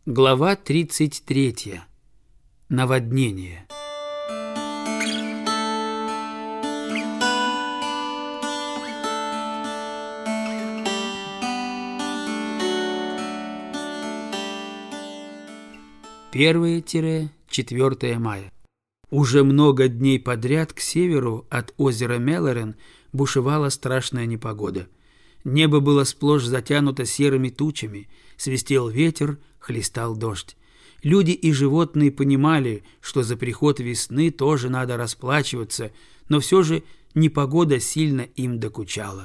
Глава 33. Наводнение. Первое-4 мая. Уже много дней подряд к северу от озера Мелорен бушевала страшная непогода. Небо было сплошь затянуто серыми тучами, свистел ветер, хлестал дождь. Люди и животные понимали, что за приход весны тоже надо расплачиваться, но все же непогода сильно им докучала.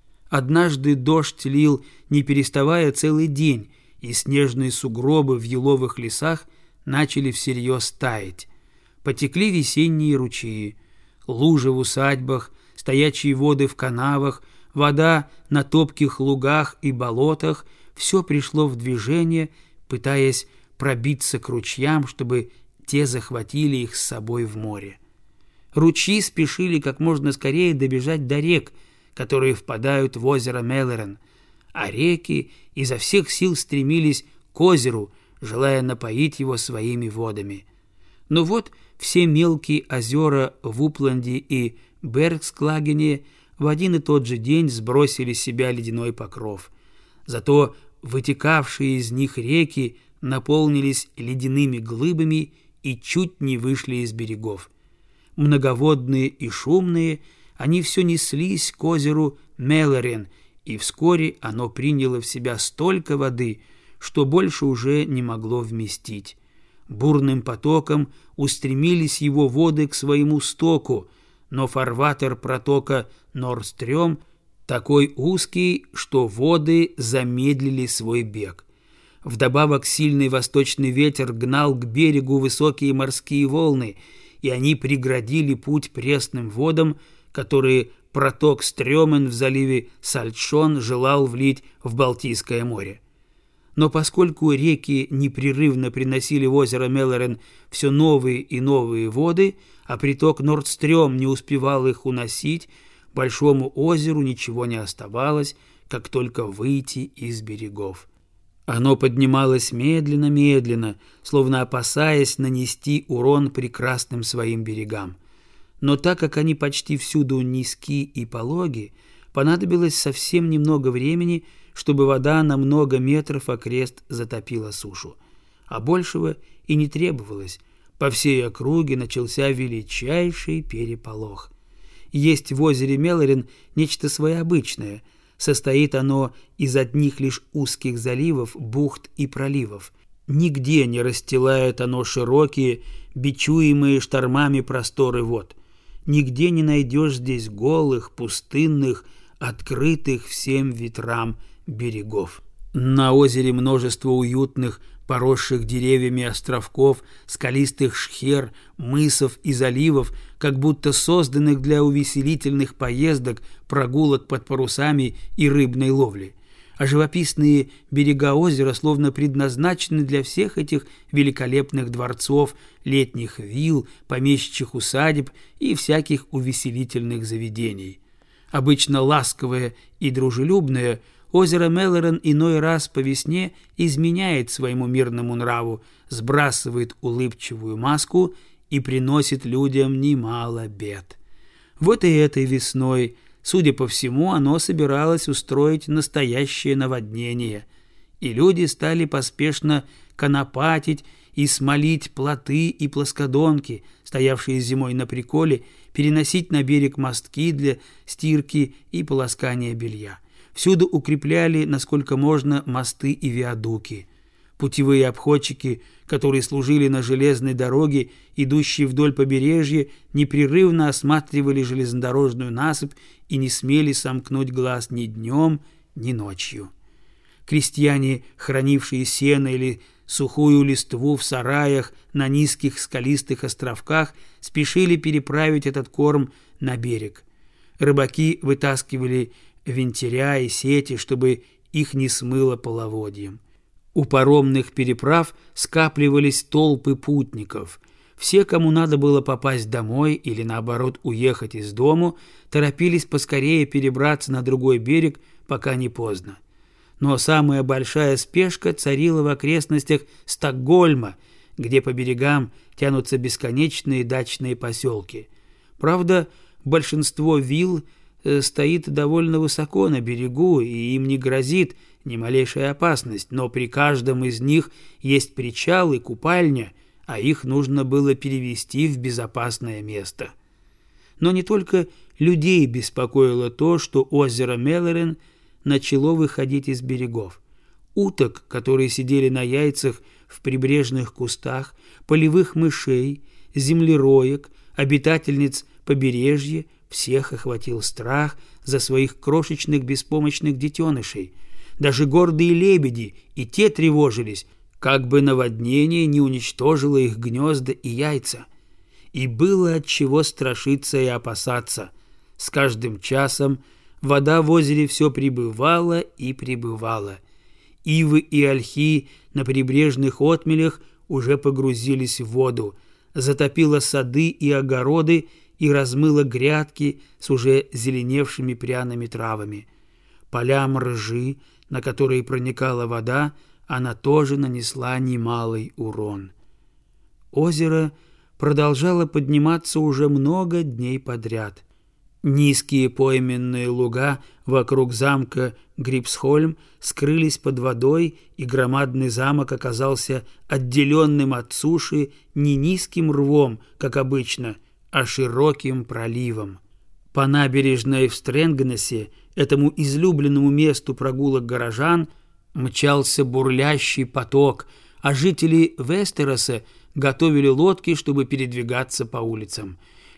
Однажды дождь лил, не переставая, целый день, и снежные сугробы в еловых лесах начали всерьез таять. Потекли весенние ручьи, лужи в усадьбах, стоячие воды в канавах, вода на топких лугах и болотах — все пришло в движение, пытаясь пробиться к ручьям, чтобы те захватили их с собой в море. Ручьи спешили как можно скорее добежать до рек, которые впадают в озеро Мелорен, а реки изо всех сил стремились к озеру, желая напоить его своими водами. Но вот все мелкие озера в Упленде и Бергсклагене в один и тот же день сбросили с себя ледяной покров. Зато вытекавшие из них реки наполнились ледяными глыбами и чуть не вышли из берегов. Многоводные и шумные, они все неслись к озеру Мелорен, и вскоре оно приняло в себя столько воды, что больше уже не могло вместить. Бурным потоком устремились его воды к своему стоку, но фарватер протока Норстрём такой узкий, что воды замедлили свой бег. Вдобавок сильный восточный ветер гнал к берегу высокие морские волны, и они преградили путь пресным водам, которые проток Стрёмен в заливе Сальтшон желал влить в Балтийское море. Но поскольку реки непрерывно приносили в озеро Мелорен все новые и новые воды, а приток Нордстрём не успевал их уносить, Большому озеру ничего не оставалось, как только выйти из берегов. Оно поднималось медленно-медленно, словно опасаясь нанести урон прекрасным своим берегам. Но так как они почти всюду низки и пологи, понадобилось совсем немного времени, чтобы вода на много метров окрест затопила сушу. А большего и не требовалось. По всей округе начался величайший переполох. Есть в озере Мелорен нечто своеобычное. Состоит оно из одних лишь узких заливов, бухт и проливов. Нигде не расстилает оно широкие, бичуемые штормами просторы вод. Нигде не найдешь здесь голых, пустынных, открытых всем ветрам берегов. На озере множество уютных, поросших деревьями островков, скалистых шхер, мысов и заливов, как будто созданных для увеселительных поездок, прогулок под парусами и рыбной ловли. А живописные берега озера словно предназначены для всех этих великолепных дворцов, летних вилл, помещичьих усадеб и всяких увеселительных заведений. Обычно ласковое и дружелюбное, озеро Мелорен иной раз по весне изменяет своему мирному нраву, сбрасывает улыбчивую маску и приносит людям немало бед. Вот и этой весной, судя по всему, оно собиралось устроить настоящее наводнение, и люди стали поспешно конопатить и смолить плоты и плоскодонки, стоявшие зимой на приколе, переносить на берег мостки для стирки и полоскания белья. Всюду укрепляли, насколько можно, мосты и виадуки. Путевые обходчики, которые служили на железной дороге, идущей вдоль побережья, непрерывно осматривали железнодорожную насыпь и не смели сомкнуть глаз ни днем, ни ночью. Крестьяне, хранившие сено или сухую листву в сараях на низких скалистых островках, спешили переправить этот корм на берег. Рыбаки вытаскивали винтиря и сети, чтобы их не смыло половодьем. У паромных переправ скапливались толпы путников. Все, кому надо было попасть домой или, наоборот, уехать из дому, торопились поскорее перебраться на другой берег, пока не поздно. Но самая большая спешка царила в окрестностях Стокгольма, где по берегам тянутся бесконечные дачные поселки. Правда, большинство вилл стоит довольно высоко на берегу, и им не грозит ни малейшая опасность, но при каждом из них есть причал и купальня, а их нужно было перевести в безопасное место. Но не только людей беспокоило то, что озеро Меллерен начало выходить из берегов. Уток, которые сидели на яйцах в прибрежных кустах, полевых мышей, землероек, обитательниц побережья, всех охватил страх за своих крошечных беспомощных детенышей. Даже гордые лебеди и те тревожились, как бы наводнение не уничтожило их гнезда и яйца. И было от чего страшиться и опасаться. С каждым часом вода в озере все прибывала и прибывала. Ивы и ольхи на прибрежных отмелях уже погрузились в воду, затопило сады и огороды и размыло грядки с уже зеленевшими пряными травами. Полям ржи, на которые проникала вода, она тоже нанесла немалый урон. Озеро продолжало подниматься уже много дней подряд. Низкие пойменные луга вокруг замка Грипсхольм скрылись под водой, и громадный замок оказался отделенным от суши не низким рвом, как обычно, а широким проливом. По набережной в Стрэнгнесе, этому излюбленному месту прогулок горожан, мчался бурлящий поток, а жители Вестероса готовили лодки, чтобы передвигаться по улицам.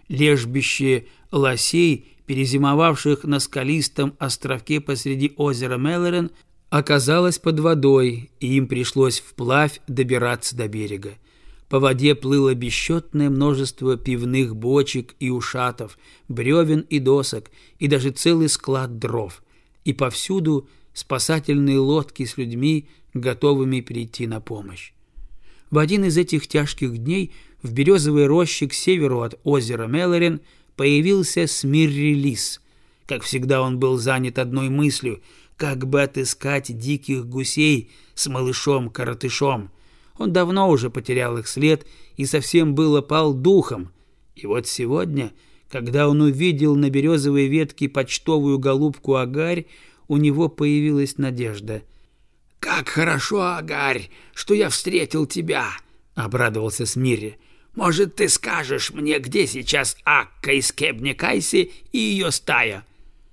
Лежбище лосей, перезимовавших на скалистом островке посреди озера Меллерен, оказалось под водой, и им пришлось вплавь добираться до берега. По воде плыло бесчетное множество пивных бочек и ушатов, бревен и досок, и даже целый склад дров. И повсюду спасательные лодки с людьми, готовыми прийти на помощь. В один из этих тяжких дней в березовой роще к северу от озера Меллерен появился Смирри Лис. Как всегда, он был занят одной мыслью — как бы отыскать диких гусей с малышом-коротышом. Он давно уже потерял их след и совсем было пал духом. И вот сегодня, когда он увидел на березовой ветке почтовую голубку Агарь, у него появилась надежда. «Как хорошо, Агарь, что я встретил тебя!» — обрадовался Смирри. «Может, ты скажешь мне, где сейчас Акка из Кебнекайси и ее стая?»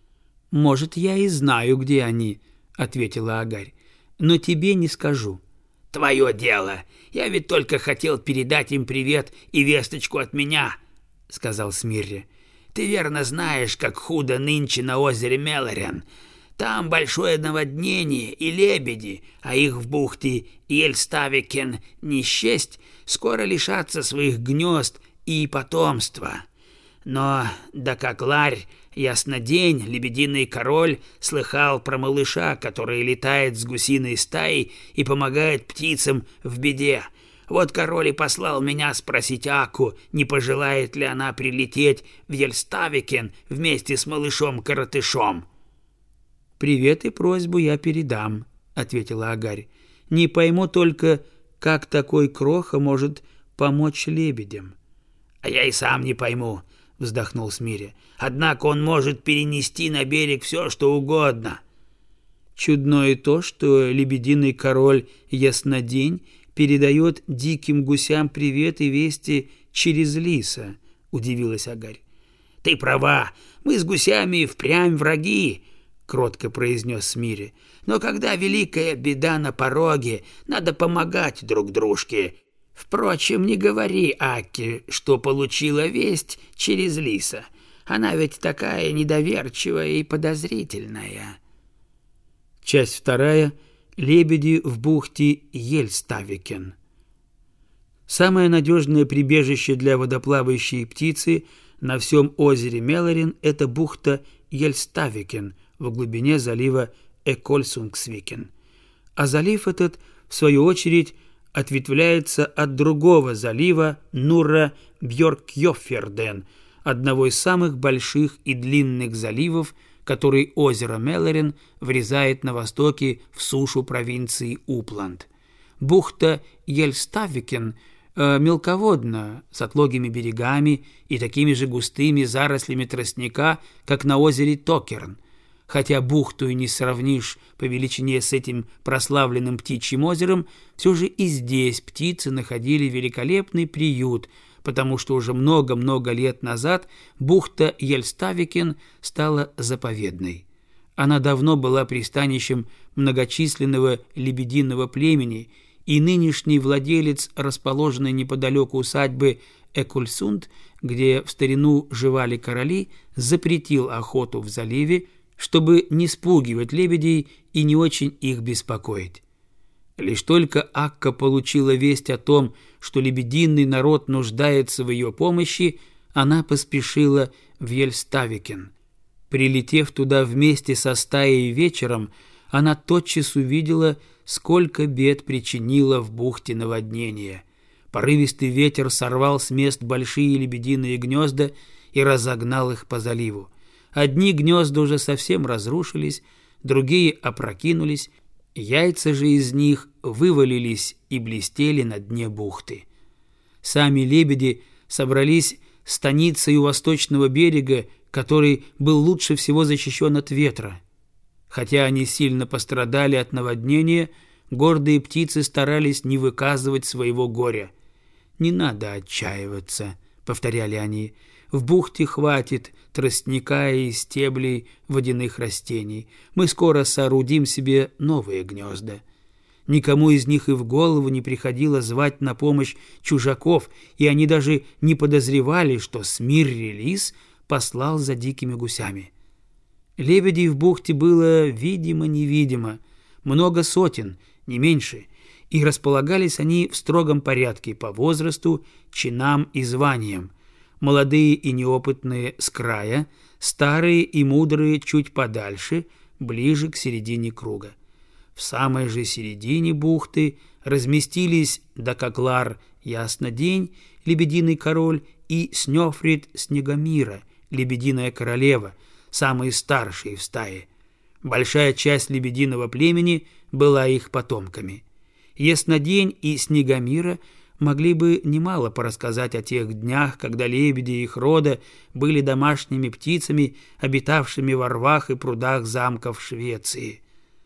«Может, я и знаю, где они», — ответила Агарь, — «но тебе не скажу». «Твое дело. Я ведь только хотел передать им привет и весточку от меня», — сказал Смирри. «Ты верно знаешь, как худо нынче на озере Меллерен. Там большое наводнение и лебеди, а их в бухте Ельставикен не счесть, скоро лишатся своих гнезд и потомства. Но, да как ларь, ясно день, лебединый король слыхал про малыша, который летает с гусиной стаей и помогает птицам в беде. Вот король и послал меня спросить Аку, не пожелает ли она прилететь в Ельставикен вместе с малышом-коротышом». «Привет и просьбу я передам», — ответила Агарь. «Не пойму только, как такой кроха может помочь лебедям». «А я и сам не пойму», — вздохнул Смирри. «Однако он может перенести на берег все, что угодно». «Чудно и то, что лебединый король Яснодень передает диким гусям привет и вести через лиса», — удивилась Агарь. «Ты права, мы с гусями впрямь враги», — кротко произнес Смирри. «Но когда великая беда на пороге, надо помогать друг дружке. Впрочем, не говори Акке, что получила весть через лиса. Она ведь такая недоверчивая и подозрительная». Часть вторая. Лебеди в бухте Ельставикен. Самое надежное прибежище для водоплавающей птицы на всем озере Меллерен – это бухта Ельставикен в глубине залива Экольсунгсвикен. А залив этот, в свою очередь, ответвляется от другого залива Нурра-Бьоркьёферден, одного из самых больших и длинных заливов, который озеро Меллерен врезает на востоке в сушу провинции Упланд. Бухта Ельставикен мелководна, с отлогими берегами и такими же густыми зарослями тростника, как на озере Токерн. Хотя бухту и не сравнишь по величине с этим прославленным птичьим озером, все же и здесь птицы находили великолепный приют, потому что уже много-много лет назад бухта Ельставикен стала заповедной. Она давно была пристанищем многочисленного лебединого племени, и нынешний владелец расположенной неподалеку усадьбы Экульсунд, где в старину живали короли, запретил охоту в заливе, чтобы не спугивать лебедей и не очень их беспокоить. Лишь только Акка получила весть о том, что лебединый народ нуждается в ее помощи, она поспешила в Ельставикен. Прилетев туда вместе со стаей вечером, она тотчас увидела, сколько бед причинило в бухте наводнение. Порывистый ветер сорвал с мест большие лебединые гнезда и разогнал их по заливу. Одни гнезда уже совсем разрушились, другие опрокинулись, яйца же из них вывалились и блестели на дне бухты. Сами лебеди собрались станицей у восточного берега, который был лучше всего защищен от ветра. Хотя они сильно пострадали от наводнения, гордые птицы старались не выказывать своего горя. «Не надо отчаиваться», — повторяли они, — «в бухте хватит тростника и стеблей водяных растений. Мы скоро соорудим себе новые гнезда». Никому из них и в голову не приходило звать на помощь чужаков, и они даже не подозревали, что Смирри-лис послал за дикими гусями. Лебедей в бухте было видимо-невидимо, много сотен, не меньше, и располагались они в строгом порядке по возрасту, чинам и званиям. Молодые и неопытные с края, старые и мудрые чуть подальше, ближе к середине круга. В самой же середине бухты разместились Дакаклар Яснодень, лебединый король, и Снёфрит Снегомира, лебединая королева, самые старшие в стае. Большая часть лебединого племени была их потомками. Яснодень и Снегомира могли бы немало порассказать о тех днях, когда лебеди их рода были домашними птицами, обитавшими во рвах и прудах замков Швеции.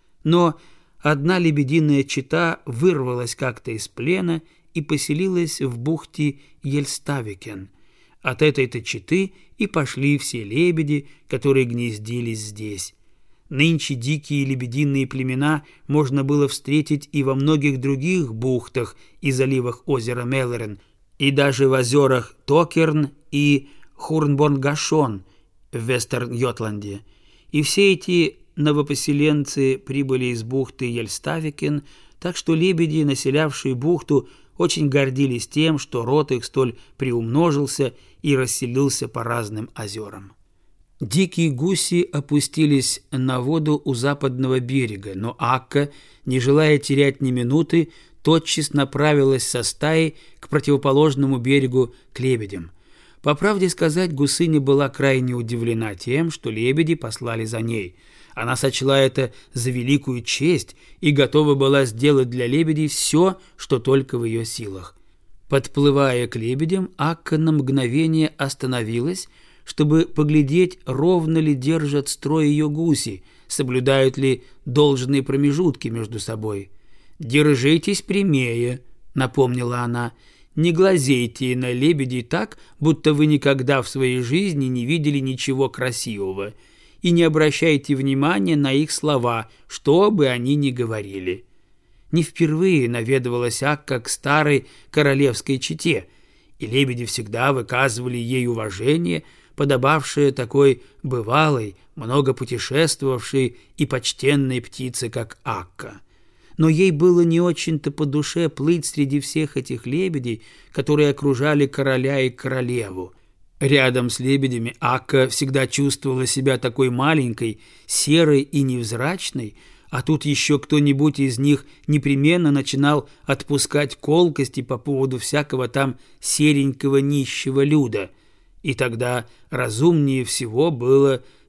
Но одна лебединая чета вырвалась как-то из плена и поселилась в бухте Ельставикен. От этой-то четы и пошли все лебеди, которые гнездились здесь. Нынче дикие лебединые племена можно было встретить и во многих других бухтах и заливах озера Меллерен, и даже в озерах Токерн и Хурнборн-Гашон в Вестерн-Йотланде. И все эти новопоселенцы прибыли из бухты Ельставикен, так что лебеди, населявшие бухту, очень гордились тем, что род их столь приумножился и расселился по разным озерам. Дикие гуси опустились на воду у западного берега, но Акка, не желая терять ни минуты, тотчас направилась со стаей к противоположному берегу к лебедям. По правде сказать, гусыня была крайне удивлена тем, что лебеди послали за ней. Она сочла это за великую честь и готова была сделать для лебедей все, что только в ее силах. Подплывая к лебедям, Акка на мгновение остановилась, чтобы поглядеть, ровно ли держат строй ее гуси, соблюдают ли должные промежутки между собой. «Держитесь прямее», — напомнила она, — «не глазейте на лебедей так, будто вы никогда в своей жизни не видели ничего красивого, и не обращайте внимания на их слова, что бы они ни говорили». Не впервые наведывалась Акка к старой королевской чете, и лебеди всегда выказывали ей уважение, подобавшее такой бывалой, много путешествовавшей и почтенной птице, как Акка. Но ей было не очень-то по душе плыть среди всех этих лебедей, которые окружали короля и королеву. Рядом с лебедями Акка всегда чувствовала себя такой маленькой, серой и невзрачной, а тут еще кто-нибудь из них непременно начинал отпускать колкости по поводу всякого там серенького нищего люда. И тогда разумнее всего было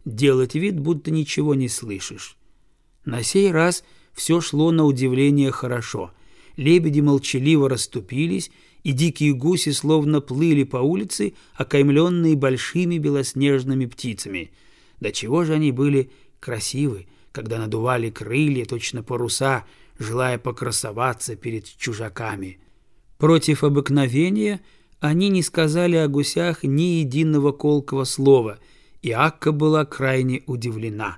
делать вид, будто ничего не слышишь. На сей раз все шло на удивление хорошо. Лебеди молчаливо расступились, и дикие гуси словно плыли по улице, окаймленные большими белоснежными птицами. До чего же они были красивы, когда надували крылья, точно паруса, желая покрасоваться перед чужаками. Против обыкновения они не сказали о гусях ни единого колкого слова, и Акка была крайне удивлена.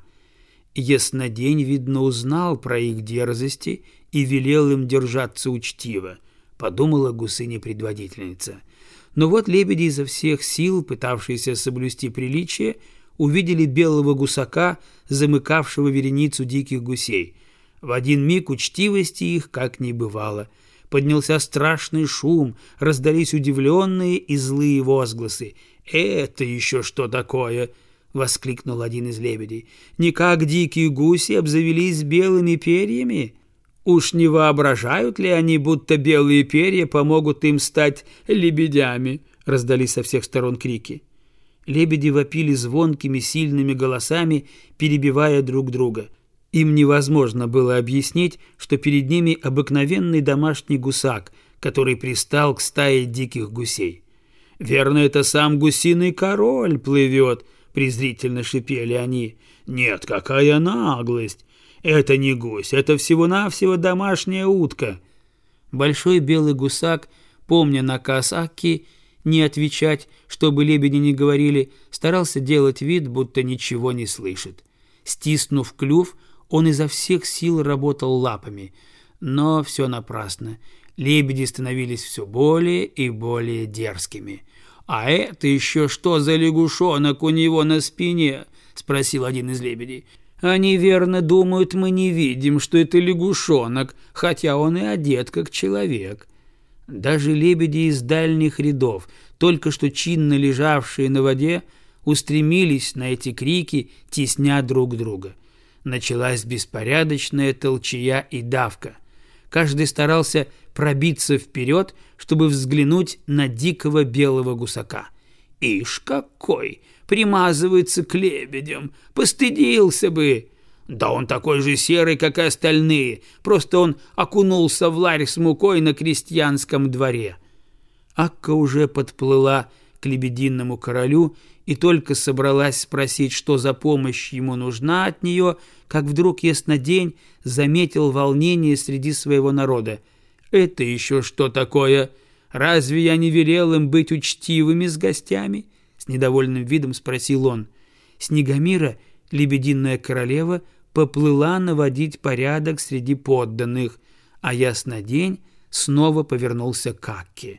Яснодень, видно, узнал про их дерзости и велел им держаться учтиво, подумала гусыня-предводительница. Но вот лебеди изо всех сил, пытавшиеся соблюсти приличие, увидели белого гусака, замыкавшего вереницу диких гусей. В один миг учтивости их как не бывало. Поднялся страшный шум, раздались удивленные и злые возгласы. «Это еще что такое?» — воскликнул один из лебедей. «Никак дикие гуси обзавелись белыми перьями? Уж не воображают ли они, будто белые перья помогут им стать лебедями?» — раздались со всех сторон крики. Лебеди вопили звонкими, сильными голосами, перебивая друг друга. Им невозможно было объяснить, что перед ними обыкновенный домашний гусак, который пристал к стае диких гусей. «Верно, это сам гусиный король плывет», — презрительно шипели они. «Нет, какая наглость! Это не гусь, это всего-навсего домашняя утка». Большой белый гусак, помня наказ Акки не отвечать, чтобы лебеди не говорили, старался делать вид, будто ничего не слышит. Стиснув клюв, он изо всех сил работал лапами, но все напрасно. Лебеди становились все более и более дерзкими. «А это еще что за лягушонок у него на спине?» — спросил один из лебедей. «Они верно думают, мы не видим, что это лягушонок, хотя он и одет как человек». Даже лебеди из дальних рядов, только что чинно лежавшие на воде, устремились на эти крики, тесня друг друга. Началась беспорядочная толчая и давка. Каждый старался пробиться вперед, чтобы взглянуть на дикого белого гусака. «Ишь какой! Примазывается к лебедям! Постыдился бы!» «Да он такой же серый, как и остальные, просто он окунулся в ларь с мукой на крестьянском дворе». Акка уже подплыла к лебединому королю и только собралась спросить, что за помощь ему нужна от нее, как вдруг Яснодень заметил волнение среди своего народа. «Это еще что такое? Разве я не велел им быть учтивыми с гостями?» — с недовольным видом спросил он. Снегомира, лебединая королева, поплыла наводить порядок среди подданных, а Яснодень снова повернулся к Акке.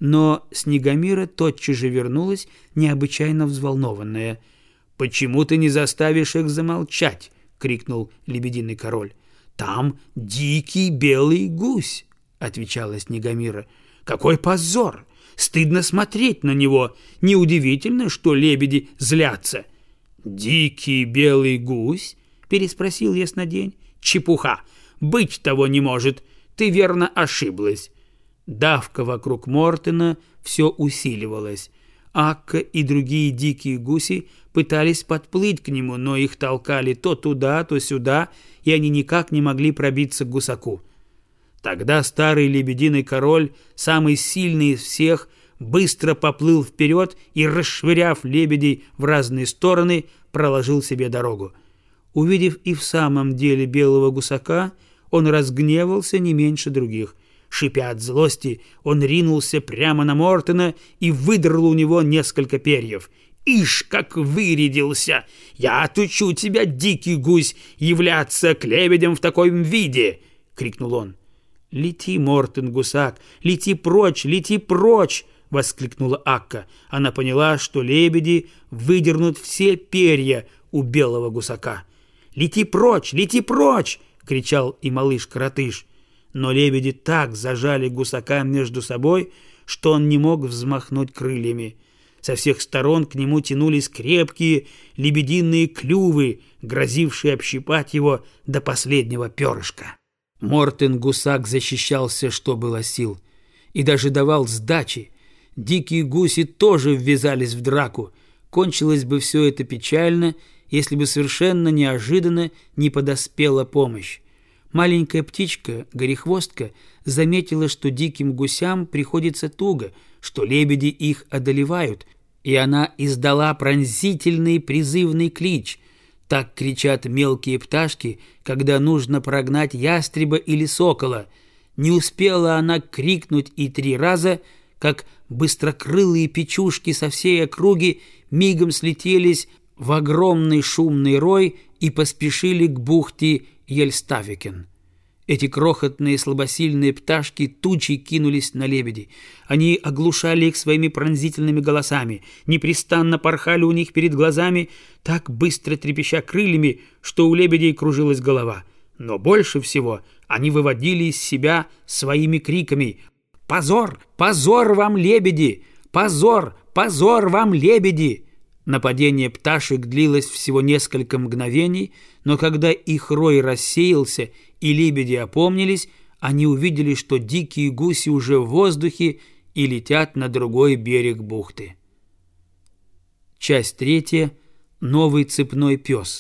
Но Снегомира тотчас же вернулась, необычайно взволнованная. «Почему ты не заставишь их замолчать?» — крикнул лебединый король. «Там дикий белый гусь», — отвечала Снегомира. «Какой позор! Стыдно смотреть на него. Неудивительно, что лебеди злятся». «Дикий белый гусь?» — переспросил Яснодень. «Чепуха! Быть того не может! Ты верно ошиблась!» Давка вокруг Мортена все усиливалась. Акка и другие дикие гуси пытались подплыть к нему, но их толкали то туда, то сюда, и они никак не могли пробиться к гусаку. Тогда старый лебединый король, самый сильный из всех, быстро поплыл вперед и, расшвыряв лебедей в разные стороны, проложил себе дорогу. Увидев и в самом деле белого гусака, он разгневался не меньше других. Шипя от злости, он ринулся прямо на Мортена и выдрал у него несколько перьев. «Ишь, как вырядился! Я отучу тебя, дикий гусь, являться к лебедям в таком виде!» — крикнул он. «Лети, Мортен-гусак, лети прочь, лети прочь!» — воскликнула Акка. Она поняла, что лебеди выдернут все перья у белого гусака. «Лети прочь, лети прочь!» — кричал и малыш-коротыш. Но лебеди так зажали гусака между собой, что он не мог взмахнуть крыльями. Со всех сторон к нему тянулись крепкие лебединые клювы, грозившие общипать его до последнего перышка. Мортен-гусак защищался, что было сил, и даже давал сдачи. Дикие гуси тоже ввязались в драку. Кончилось бы все это печально, если бы совершенно неожиданно не подоспела помощь. Маленькая птичка, горехвостка, заметила, что диким гусям приходится туго, что лебеди их одолевают, и она издала пронзительный призывный клич. Так кричат мелкие пташки, когда нужно прогнать ястреба или сокола. Не успела она крикнуть и 3 раза, как быстрокрылые печушки со всей округи мигом слетелись в огромный шумный рой и поспешили к бухте Ельставикен. Эти крохотные слабосильные пташки тучей кинулись на лебедей. Они оглушали их своими пронзительными голосами, непрестанно порхали у них перед глазами, так быстро трепеща крыльями, что у лебедей кружилась голова. Но больше всего они выводили из себя своими криками: «Позор! Позор вам, лебеди! Позор! Позор вам, лебеди!» Нападение пташек длилось всего несколько мгновений, но когда их рой рассеялся и лебеди опомнились, они увидели, что дикие гуси уже в воздухе и летят на другой берег бухты. Часть 3. Новый цепной пес.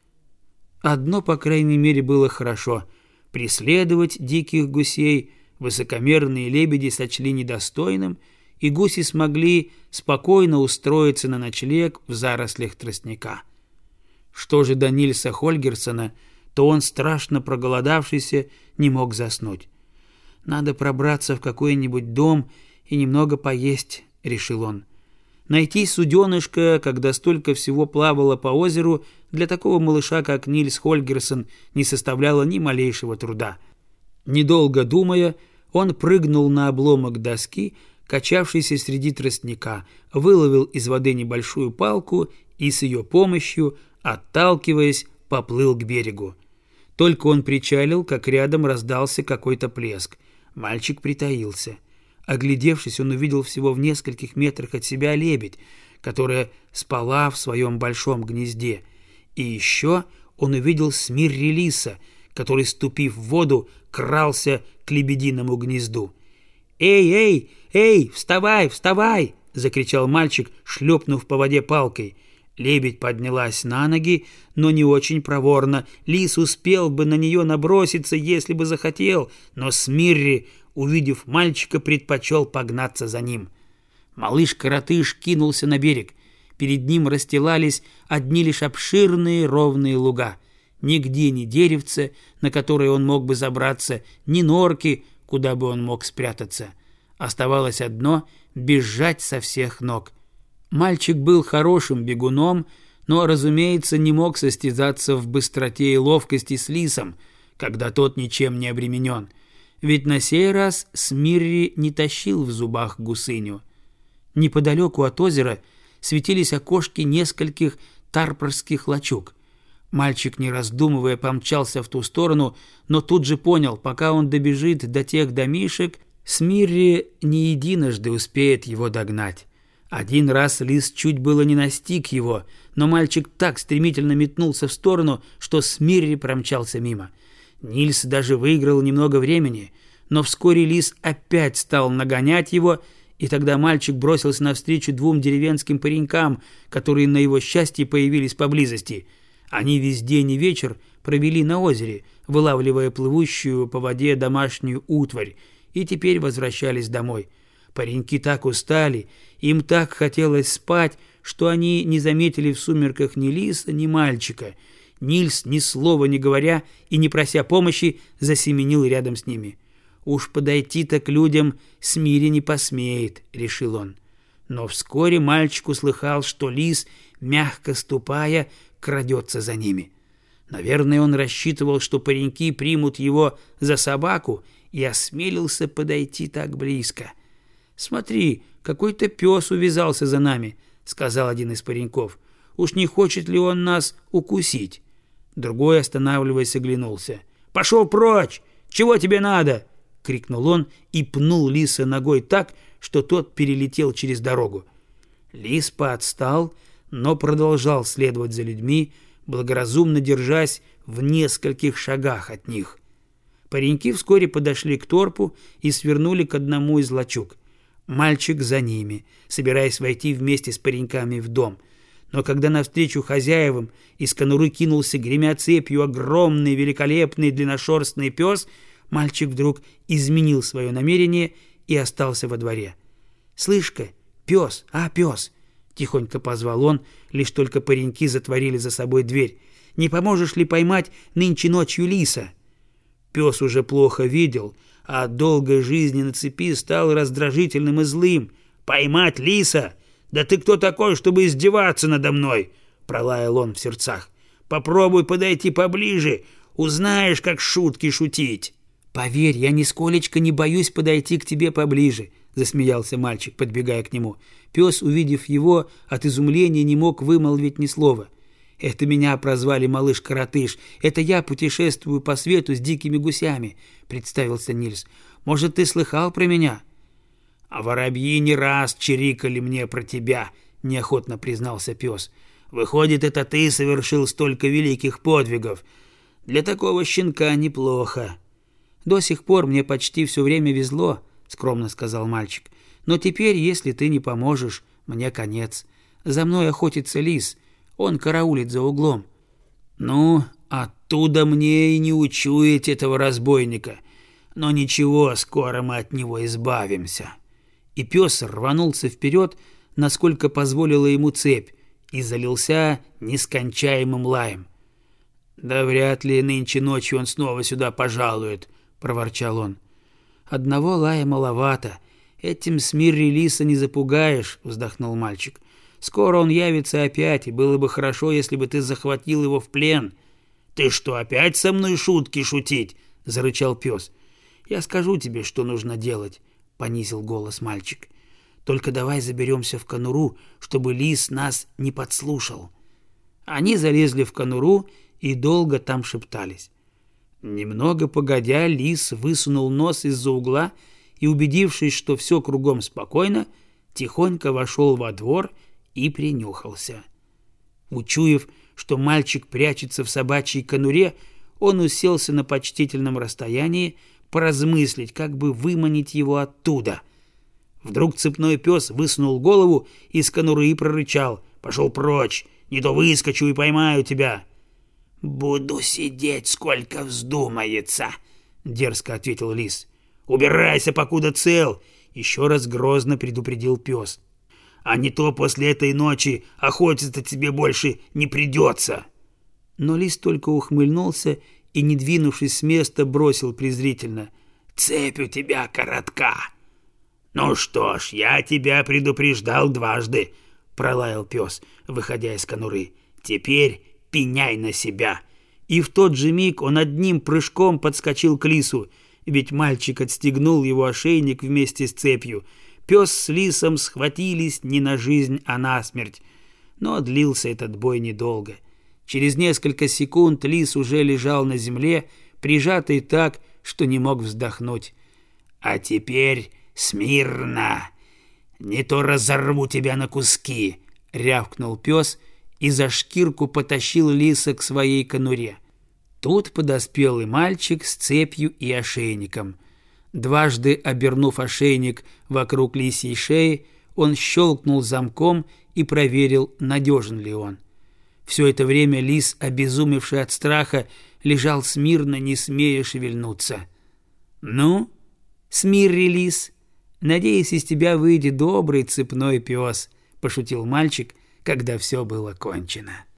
Одно, по крайней мере, было хорошо. Преследовать диких гусей высокомерные лебеди сочли недостойным, и гуси смогли спокойно устроиться на ночлег в зарослях тростника. Что же до Нильса Хольгерсона, то он, страшно проголодавшийся, не мог заснуть. «Надо пробраться в какой-нибудь дом и немного поесть», — решил он. Найти суденышко, когда столько всего плавало по озеру, для такого малыша, как Нильс Хольгерсон, не составляло ни малейшего труда. Недолго думая, он прыгнул на обломок доски, качавшийся среди тростника, выловил из воды небольшую палку и с ее помощью, отталкиваясь, поплыл к берегу. Только он причалил, как рядом раздался какой-то плеск. Мальчик притаился. Оглядевшись, он увидел всего в нескольких метрах от себя лебедь, которая спала в своем большом гнезде. И еще он увидел Смирри лиса, который, ступив в воду, крался к лебединому гнезду. «Эй, эй, эй, вставай, вставай!» — закричал мальчик, шлепнув по воде палкой. Лебедь поднялась на ноги, но не очень проворно. Лис успел бы на нее наброситься, если бы захотел, но Смирри, увидев мальчика, предпочел погнаться за ним. Малыш-коротыш кинулся на берег. Перед ним расстилались одни лишь обширные ровные луга. Нигде ни деревца, на которое он мог бы забраться, ни норки, куда бы он мог спрятаться. Оставалось одно — бежать со всех ног. Мальчик был хорошим бегуном, но, разумеется, не мог состязаться в быстроте и ловкости с лисом, когда тот ничем не обременен. Ведь на сей раз Смирри не тащил в зубах гусыню. Неподалеку от озера светились окошки нескольких тарпорских лачуг. Мальчик, не раздумывая, помчался в ту сторону, но тут же понял, пока он добежит до тех домишек, Смирри не единожды успеет его догнать. Один раз лис чуть было не настиг его, но мальчик так стремительно метнулся в сторону, что Смирри промчался мимо. Нильс даже выиграл немного времени, но вскоре лис опять стал нагонять его, и тогда мальчик бросился навстречу 2 деревенским паренькам, которые на его счастье появились поблизости. Они весь день и вечер провели на озере, вылавливая плывущую по воде домашнюю утварь, и теперь возвращались домой. Пареньки так устали, им так хотелось спать, что они не заметили в сумерках ни лиса, ни мальчика. Нильс, ни слова не говоря и не прося помощи, засеменил рядом с ними. «Уж подойти-то к людям Смирри не посмеет», — решил он. Но вскоре мальчик услыхал, что лис, мягко ступая, крадется за ними. Наверное, он рассчитывал, что пареньки примут его за собаку, и осмелился подойти так близко. «Смотри, какой-то пес увязался за нами», — сказал один из пареньков. «Уж не хочет ли он нас укусить?» Другой, останавливаясь, оглянулся. «Пошел прочь! Чего тебе надо?» — крикнул он и пнул лиса ногой так, что тот перелетел через дорогу. Лис поотстал, но продолжал следовать за людьми, благоразумно держась в нескольких шагах от них. Пареньки вскоре подошли к торпу и свернули к одному из лачуг. Мальчик за ними, собираясь войти вместе с пареньками в дом. Но когда навстречу хозяевам из конуры кинулся, гремя цепью, огромный, великолепный, длинношерстный пес, мальчик вдруг изменил свое намерение и остался во дворе. «Слышь-ка, пес, пес!» — тихонько позвал он, лишь только пареньки затворили за собой дверь. «Не поможешь ли поймать нынче ночью лиса?» Пес уже плохо видел, а от долгой жизни на цепи стал раздражительным и злым. «Поймать лиса? Да ты кто такой, чтобы издеваться надо мной?» — пролаял он в сердцах. «Попробуй подойти поближе, узнаешь, как шутки шутить». «Поверь, я нисколечко не боюсь подойти к тебе поближе», — засмеялся мальчик, подбегая к нему. Пес, увидев его, от изумления не мог вымолвить ни слова. «Это меня прозвали малыш-коротыш. Это я путешествую по свету с дикими гусями», — представился Нильс. «Может, ты слыхал про меня?» «А воробьи не раз чирикали мне про тебя», — неохотно признался пес. «Выходит, это ты совершил столько великих подвигов. Для такого щенка неплохо». «До сих пор мне почти все время везло», — скромно сказал мальчик. «Но теперь, если ты не поможешь, мне конец. За мной охотится лис. Он караулит за углом». «Ну, оттуда мне и не учуять этого разбойника. Но ничего, скоро мы от него избавимся». И пес рванулся вперед, насколько позволила ему цепь, и залился нескончаемым лаем. «Да вряд ли нынче ночью он снова сюда пожалует», — проворчал он. «Одного лая маловато. Этим Смирри лиса не запугаешь», — вздохнул мальчик. «Скоро он явится опять, и было бы хорошо, если бы ты захватил его в плен». «Ты что, опять со мной шутки шутить?» — зарычал пес. «Я скажу тебе, что нужно делать», — понизил голос мальчик. «Только давай заберемся в конуру, чтобы лис нас не подслушал». Они залезли в конуру и долго там шептались. Немного погодя, лис высунул нос из-за угла и, убедившись, что все кругом спокойно, тихонько вошел во двор и принюхался. Учуяв, что мальчик прячется в собачьей конуре, он уселся на почтительном расстоянии поразмыслить, как бы выманить его оттуда. Вдруг цепной пес высунул голову из конуры и прорычал: «Пошел прочь, не то выскочу и поймаю тебя». «Буду сидеть, сколько вздумается», — дерзко ответил лис. «Убирайся, покуда цел», — еще раз грозно предупредил пес. «А не то после этой ночи охотиться тебе больше не придется». Но лис только ухмыльнулся и, не двинувшись с места, бросил презрительно: «Цепь у тебя коротка». «Ну что ж, я тебя предупреждал дважды», — пролаял пес, выходя из конуры. «Теперь пеняй на себя». И в тот же миг он одним прыжком подскочил к лису, ведь мальчик отстегнул его ошейник вместе с цепью. Пес с лисом схватились не на жизнь, а на смерть. Но длился этот бой недолго. Через несколько секунд лис уже лежал на земле, прижатый так, что не мог вздохнуть. «А теперь смирно! Не то разорву тебя на куски!» — рявкнул пес и за шкирку потащил лиса к своей конуре. Тут подоспел и мальчик с цепью и ошейником. Дважды обернув ошейник вокруг лисьей шеи, он щелкнул замком и проверил, надежен ли он. Все это время лис, обезумевший от страха, лежал смирно, не смея шевельнуться. «Ну, Смирри лис, надеюсь, из тебя выйдет добрый цепной пес», — пошутил мальчик, когда все было кончено.